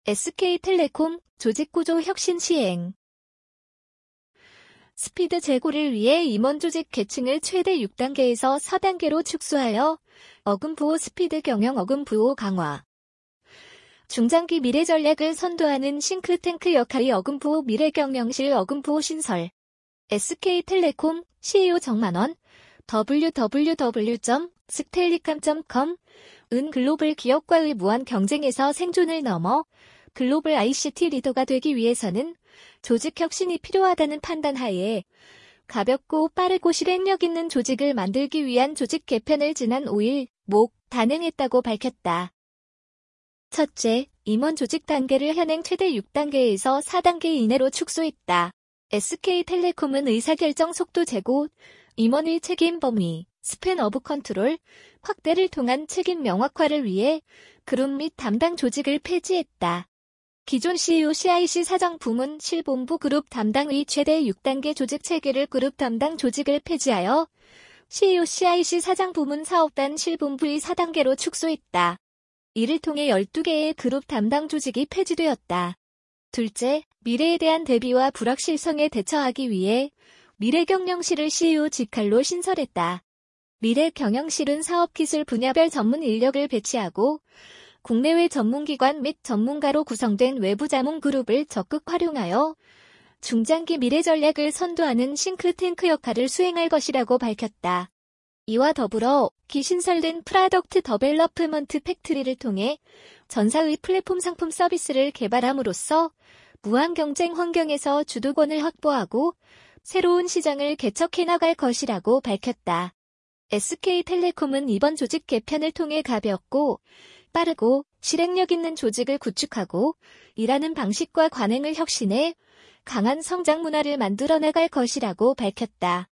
SK텔레콤 조직구조 혁신 시행. 스피드 제고를 위해 임원 조직 계층을 최대 6단계에서 4단계로 축소하여 어금부호 스피드 경영 어금부호 강화. 중장기 미래 전략을 선도하는 싱크탱크 역할이 어금부호 미래경영실 어금부호 신설. SK텔레콤 CEO 정만원 www.sktelecom.com 은 글로벌 기업과의 무한 경쟁에서 생존을 넘어 글로벌 ICT 리더가 되기 위해서는 조직 혁신이 필요하다는 판단하에 가볍고 빠르고 실행력 있는 조직을 만들기 위한 조직 개편을 지난 5일 단행했다고 밝혔다. 첫째, 임원 조직 단계를 현행 최대 6단계에서 4단계 이내로 축소했다. SK텔레콤은 의사결정 속도 제고, 임원의 책임 범위, 스팬 오브 컨트롤, 확대를 통한 책임 명확화를 위해 그룹 및 담당 조직을 폐지했다. 기존 COCIC 사장 부문 실본부 그룹 담당의 최대 6단계 조직 체계를 그룹 담당 조직을 폐지하여 COCIC 사장 부문 사업단 실본부의 4단계로 축소했다. 이를 통해 12개의 그룹 담당 조직이 폐지되었다. 둘째, 미래에 대한 대비와 불확실성에 대처하기 위해 미래경영실을 CEO 직할로 신설했다. 미래경영실은 사업기술 분야별 전문 인력을 배치하고 국내외 전문기관 및 전문가로 구성된 외부 자문 그룹을 적극 활용하여 중장기 미래 전략을 선도하는 싱크탱크 역할을 수행할 것이라고 밝혔다. 이와 더불어 신설된 프로덕트 더벨러프먼트 팩트리를 통해 전사의 플랫폼 상품 서비스를 개발함으로써 무한 경쟁 환경에서 주도권을 확보하고 새로운 시장을 개척해 나갈 것이라고 밝혔다. SK텔레콤은 이번 조직 개편을 통해 가볍고 빠르고 실행력 있는 조직을 구축하고 일하는 방식과 관행을 혁신해 강한 성장 문화를 만들어 나갈 것이라고 밝혔다.